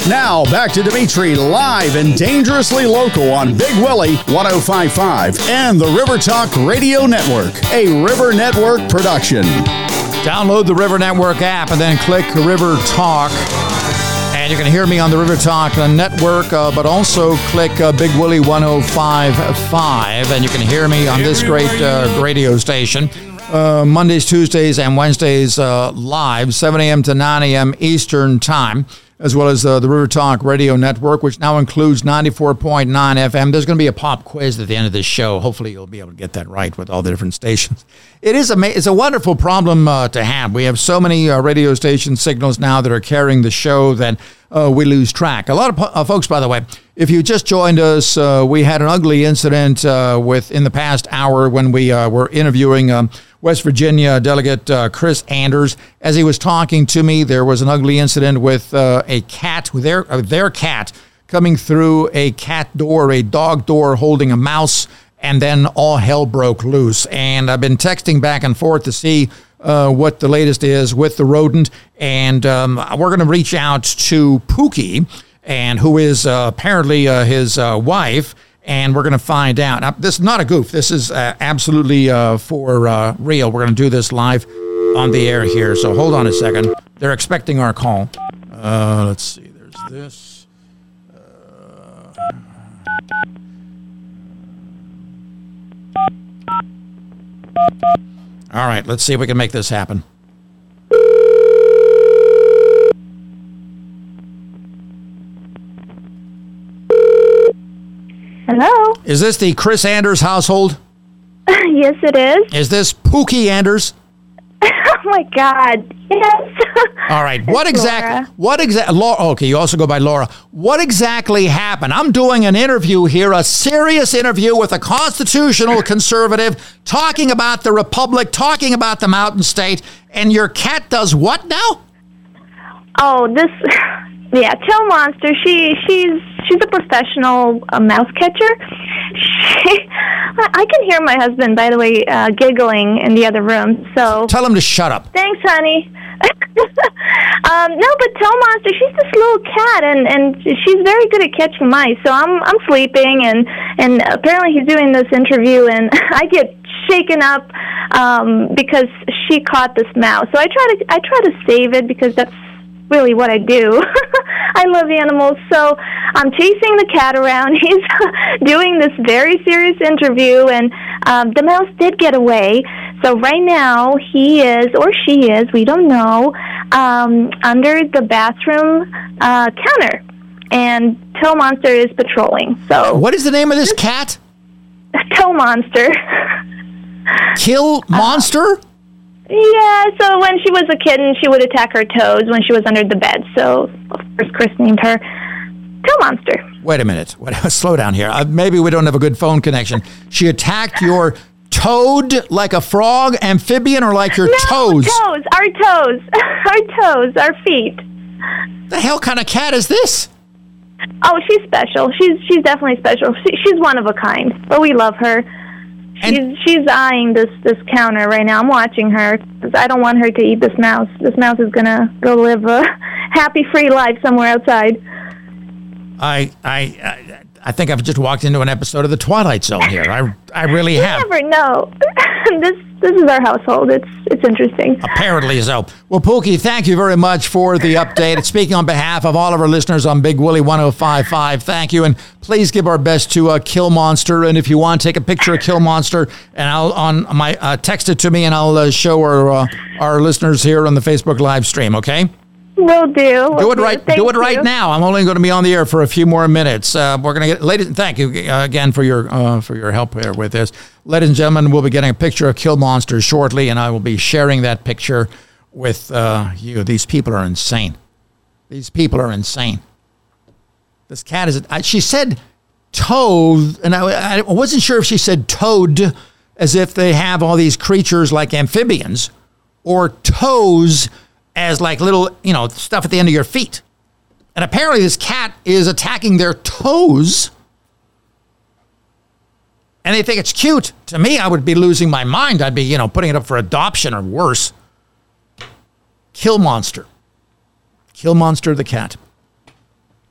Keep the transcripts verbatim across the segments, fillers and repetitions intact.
Now, back to Dimitri live and dangerously local on Big Willie one oh five point five and the River Talk Radio Network, a River Network production. Download the River Network app and then click River Talk. And you can hear me on the River Talk Network, uh, but also click uh, Big Willie one oh five point five, and you can hear me on this great uh, radio station. Uh, Mondays, Tuesdays, and Wednesdays uh, live, seven a.m. to nine a.m. Eastern Time, as well as uh, the River Talk Radio Network, which now includes ninety-four point nine F M. There's going to be a pop quiz at the end of this show. Hopefully you'll be able to get that right with all the different stations. It is ama- It's a wonderful problem uh, to have. We have so many uh, radio station signals now that are carrying the show that uh, we lose track. A lot of po- uh, folks, by the way, if you just joined us, uh, we had an ugly incident uh, with in the past hour when we uh, were interviewing um, West Virginia Delegate uh, Chris Anders. As he was talking to me, there was an ugly incident with uh, a cat, with their, uh, their cat coming through a cat door, a dog door holding a mouse, and then all hell broke loose. And I've been texting back and forth to see uh, what the latest is with the rodent. And um, we're going to reach out to Pookie, and who is uh, apparently uh, his uh, wife, and we're going to find out. Now, this is not a goof. This is uh, absolutely uh, for uh, real. We're going to do this live on the air here, so hold on a second. They're expecting our call. Uh, let's see. There's this. Uh, all right, let's see if we can make this happen. Hello? Is this the Chris Anders household? Yes, it is. Is this Pookie Anders? Oh, my God. Yes. All right. What exactly? What exactly? Laura. Okay, you also go by Laura. What exactly happened? I'm doing an interview here, a serious interview with a constitutional conservative, talking about the Republic, talking about the Mountain State, and your cat does what now? Oh, this... Yeah, Till Monster, she she's she's a professional uh, mouse catcher. She, I can hear my husband, by the way, uh, giggling in the other room. So tell him to shut up. Thanks, honey. um, no, but Till Monster, she's this little cat, and, and she's very good at catching mice. So I'm I'm sleeping, and and apparently he's doing this interview, and I get shaken up um, because she caught this mouse. So I try to I try to save it because that's really what I do. I love animals, so I'm chasing the cat around. He's doing this very serious interview, and um, the mouse did get away. So right now, he is, or she is, we don't know, um, under the bathroom uh, counter, and Till Monster is patrolling. So what is the name of this cat? Till Monster. Kill Monster? Uh, Yeah, so when she was a kitten, she would attack her toes when she was under the bed. So, of course, Chris named her Till Monster. Wait a minute. Wait, slow down here. Uh, maybe we don't have a good phone connection. She attacked your toad like a frog, amphibian, or like your no, toes? toes. Our toes. Our toes. Our feet. The hell kind of cat is this? Oh, she's special. She's she's definitely special. She, she's one of a kind, but we love her. She's and, she's eyeing this, this counter right now. I'm watching her because I don't want her to eat this mouse. This mouse is going to go live a happy, free life somewhere outside. I I I, I think I've just walked into an episode of The Twilight Zone here. I I really you have. You never know. this this is our household. It's it's interesting. Apparently so. Well, Pookie, thank you very much for the update. Speaking on behalf of all of our listeners on Big Willie one oh five point five, thank you. And please give our best to uh, Kill Monster. And if you want, take a picture of Kill Monster and I'll on my uh, text it to me, and I'll uh, show our uh, our listeners here on the Facebook live stream. Okay. Will do. Will do it right. do, do it right you. now. I'm only going to be on the air for a few more minutes. Uh, we're going to get, ladies. Thank you uh, again for your uh, for your help here with this, ladies and gentlemen. We'll be getting a picture of Kill Monster shortly, and I will be sharing that picture with uh, you. These people are insane. These people are insane. This cat is. I, she said toad, and I, I wasn't sure if she said toad, as if they have all these creatures like amphibians, or toes as like little, you know, stuff at the end of your feet. And apparently this cat is attacking their toes. And they think it's cute. To me, I would be losing my mind. I'd be, you know, putting it up for adoption or worse. Kill Monster. Kill Monster the cat.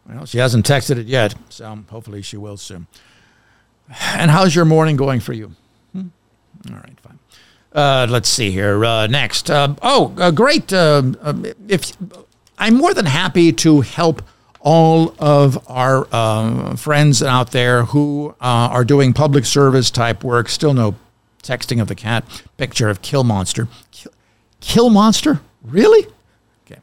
Well, she hasn't texted it yet, so hopefully she will soon. And how's your morning going for you? Hmm? All right, fine. Uh, let's see here. Uh, next. Uh, oh, uh, great. Uh, if I'm more than happy to help all of our uh, friends out there who uh, are doing public service type work. Still no texting of the cat. Picture of Kill Monster. Kill, Kill Monster? Really? Okay.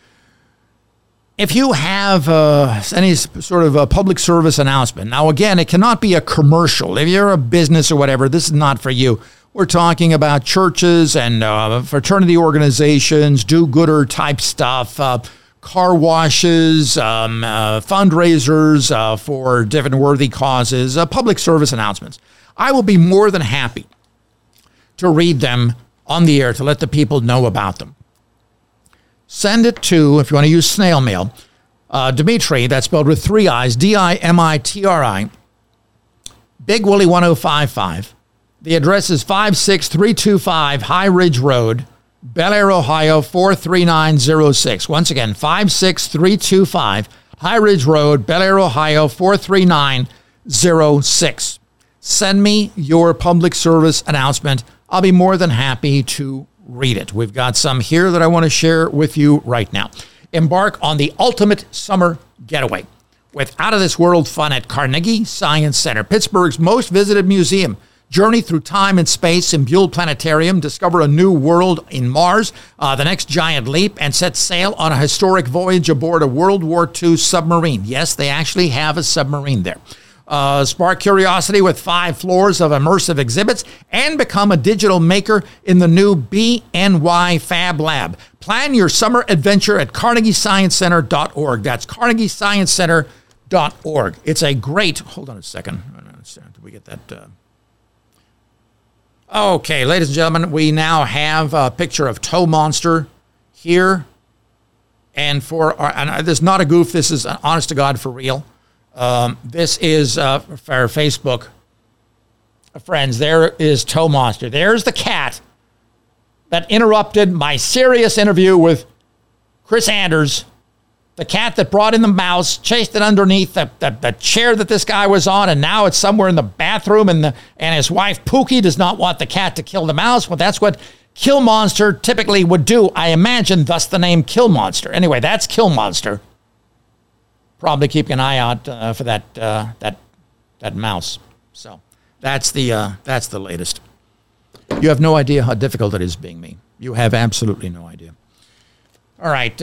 If you have uh, any sort of a public service announcement, now again, it cannot be a commercial. If you're a business or whatever, this is not for you. We're talking about churches and uh, fraternity organizations, do-gooder type stuff, uh, car washes, um, uh, fundraisers uh, for different worthy causes, uh, public service announcements. I will be more than happy to read them on the air to let the people know about them. Send it to, if you want to use snail mail, uh, Dimitri, that's spelled with three I's, D I M I T R I, Big Willie one oh five five. The address is five six three two five High Ridge Road, Bel Air, Ohio, four three nine zero six. Once again, five six three two five High Ridge Road, Bel Air, Ohio, four three nine zero six. Send me your public service announcement. I'll be more than happy to read it. We've got some here that I want to share with you right now. Embark on the ultimate summer getaway with out-of-this-world fun at Carnegie Science Center, Pittsburgh's most visited museum. Journey through time and space in Buell Planetarium, discover a new world in Mars, uh, the next giant leap, and set sail on a historic voyage aboard a World War Two submarine. Yes, they actually have a submarine there. Uh, spark curiosity with five floors of immersive exhibits and become a digital maker in the new B N Y Fab Lab. Plan your summer adventure at carnegie science center dot org. That's carnegie science center dot org. It's a great, hold on a second. Did we get that? Uh, Okay, ladies and gentlemen, we now have a picture of Toe Monster here. And for our, and this is not a goof, this is honest to God for real. Um, this is uh, for our Facebook friends. There is Toe Monster. There's the cat that interrupted my serious interview with Chris Anders. The cat that brought in the mouse, chased it underneath the, the, the chair that this guy was on, and now it's somewhere in the bathroom, and the, and his wife, Pookie, does not want the cat to kill the mouse. Well, that's what Kill Monster typically would do, I imagine, thus the name Kill Monster. Anyway, that's Kill Monster. Probably keeping an eye out uh, for that uh, that that mouse. So that's the uh, that's the latest. You have no idea how difficult it is being me. You have absolutely no idea. All right,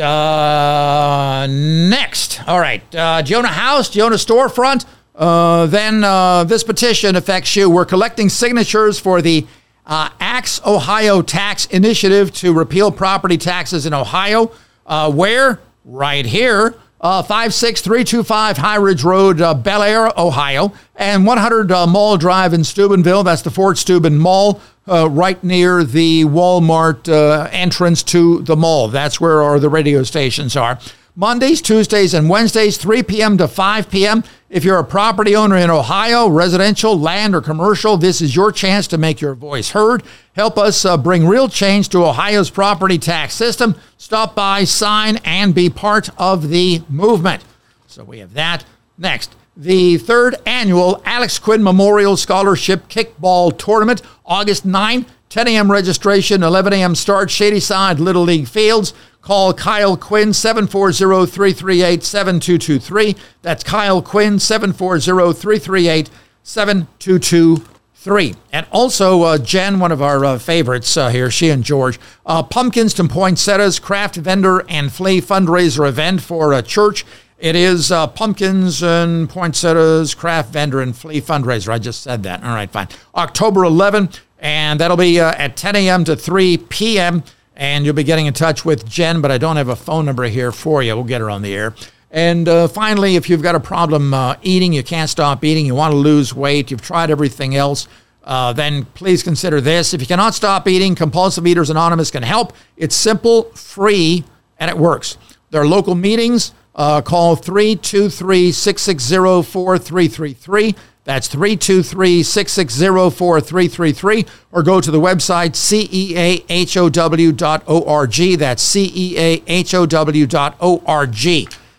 uh, next. All right, uh, Jonah House, Jonah Storefront. Uh, then uh, this petition affects you. We're collecting signatures for the uh, Axe Ohio Tax Initiative to repeal property taxes in Ohio. Uh, where? Right here. Uh, five six three two five High Ridge Road, uh, Bel Air, Ohio. And one hundred uh, Mall Drive in Steubenville. That's the Fort Steuben Mall. Uh, right near the Walmart uh, entrance to the mall. That's where our, the radio stations are. Mondays, Tuesdays, and Wednesdays, three p.m. to five p.m. If you're a property owner in Ohio, residential, land, or commercial, this is your chance to make your voice heard. Help us uh, bring real change to Ohio's property tax system. Stop by, sign, and be part of the movement. So we have that. Next, the third annual Alex Quinn Memorial Scholarship Kickball Tournament, August ninth, ten a.m. registration, eleven a.m. start, Shadyside Little League Fields. Call Kyle Quinn, seven four zero, three three eight, seven two two three. That's Kyle Quinn, seven four zero, three three eight, seven two two three. And also, uh, Jen, one of our uh, favorites uh, here, she and George, uh, Pumpkins to Poinsettias Craft Vendor and Flea Fundraiser Event for a church. It is uh, Pumpkins and Poinsettias Craft Vendor and Flea Fundraiser. I just said that. All right, fine. October eleventh, and that'll be uh, at ten a.m. to three p.m., and you'll be getting in touch with Jen, but I don't have a phone number here for you. We'll get her on the air. And uh, finally, if you've got a problem uh, eating, you can't stop eating, you want to lose weight, you've tried everything else, uh, then please consider this. If you cannot stop eating, Compulsive Eaters Anonymous can help. It's simple, free, and it works. There are local meetings. Uh, call three two three, six six zero, four three three three. That's three two three, six six zero, four three three three. Or go to the website C E A H O W dot org. That's C E A H O W dot org.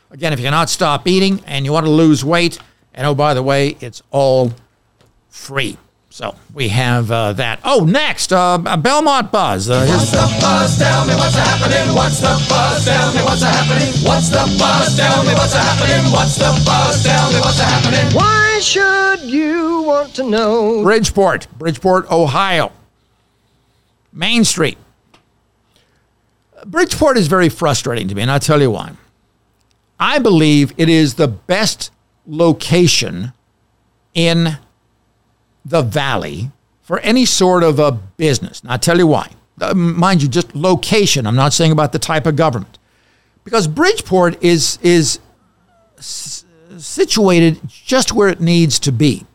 Again, if you cannot stop eating and you want to lose weight, and oh, by the way, it's all free. So we have uh, that. Oh, next, uh, Belmont Buzz. Uh, what's the buzz? Tell me what's happening. What's the buzz? Tell me what's happening. What's the buzz? Tell me what's happening. What's the buzz? Tell me what's happening. Why should you want to know? Bridgeport, Bridgeport, Ohio. Main Street. Bridgeport is very frustrating to me, and I'll tell you why. I believe it is the best location in the valley for any sort of a business. And I'll tell you why. Uh, mind you, just location. I'm not saying about the type of government. Because Bridgeport is, is s- situated just where it needs to be.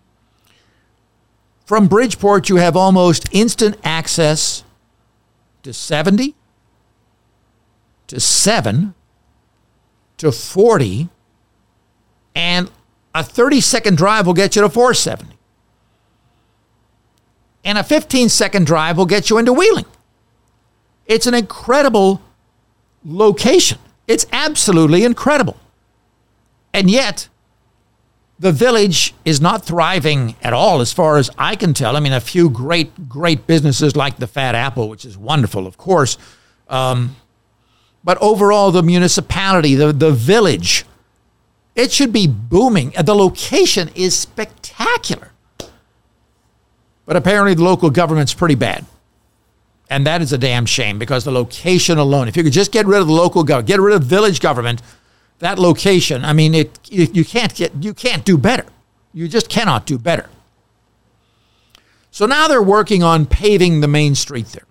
From Bridgeport, you have almost instant access to seventy, to seven, to forty, and a thirty-second drive will get you to four seventy. And a fifteen-second drive will get you into Wheeling. It's an incredible location. It's absolutely incredible. And yet, the village is not thriving at all as far as I can tell. I mean, a few great, great businesses like the Fat Apple, which is wonderful, of course. Um, but overall, the municipality, the, the village, it should be booming. The location is spectacular. But apparently the local government's pretty bad. And that is a damn shame because the location alone, if you could just get rid of the local government, get rid of village government, that location, I mean, it, it you can't get you can't do better. You just cannot do better. So now they're working on paving the main street there.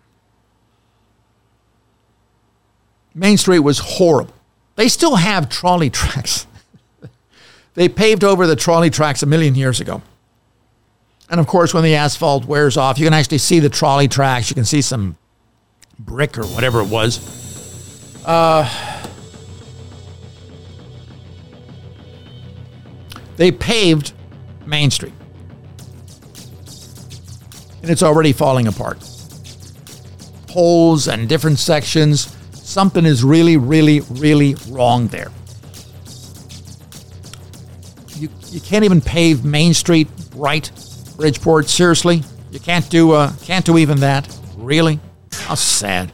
Main Street was horrible. They still have trolley tracks. They paved over the trolley tracks a million years ago. And of course, when the asphalt wears off, you can actually see the trolley tracks. You can see some brick or whatever it was. Uh, they paved Main Street. And it's already falling apart. Holes and different sections. Something is really, really, really wrong there. You you can't even pave Main Street right. Bridgeport, seriously? You can't do uh, can't do even that? Really? How sad.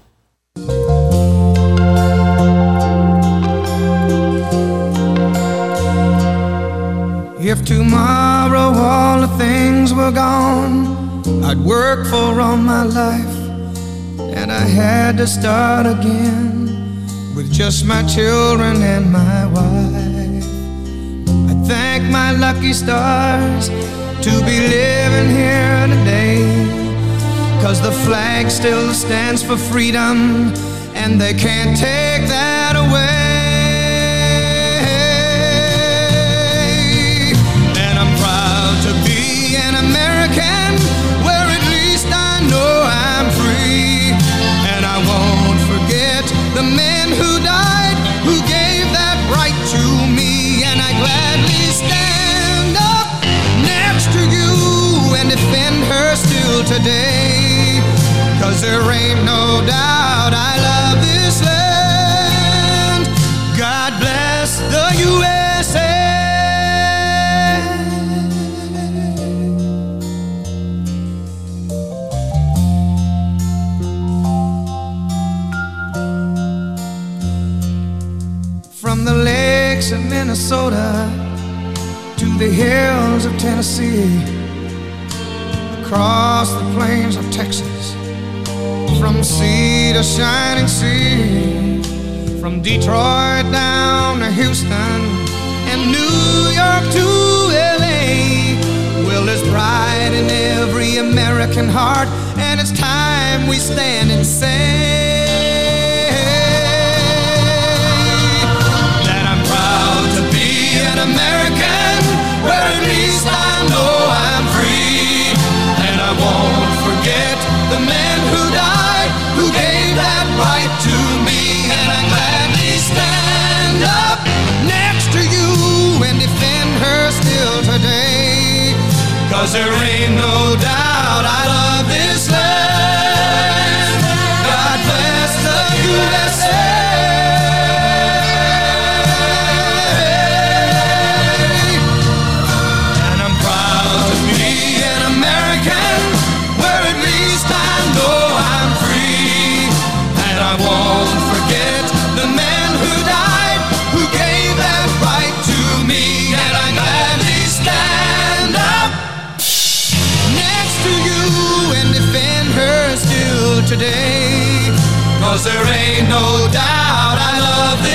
If tomorrow all the things were gone I'd work for all my life, and I had to start again with just my children and my wife. I thank my lucky stars to be living here today, 'cause the flag still stands for freedom, and they can't take that away. And I'm proud to be an American, where at least I know I'm free. And I won't forget the men who died, who gave that right to me. And I gladly stand up next to you and defend her still today, 'cause there ain't no doubt I love this land. God bless the U S A. From the lakes of Minnesota to the hills of Tennessee, across the plains of Texas, from sea to shining sea, from Detroit down to Houston and New York to L A. Well, there's pride in every American heart, and it's time we stand and say that I'm proud to be an American, where at least I know I'm free. And I won't forget the men who died, who gave that right to me. And I gladly stand up next to you and defend her still today, 'cause there ain't no doubt I love this land. God bless the U S A. today. Cause there ain't no doubt I love this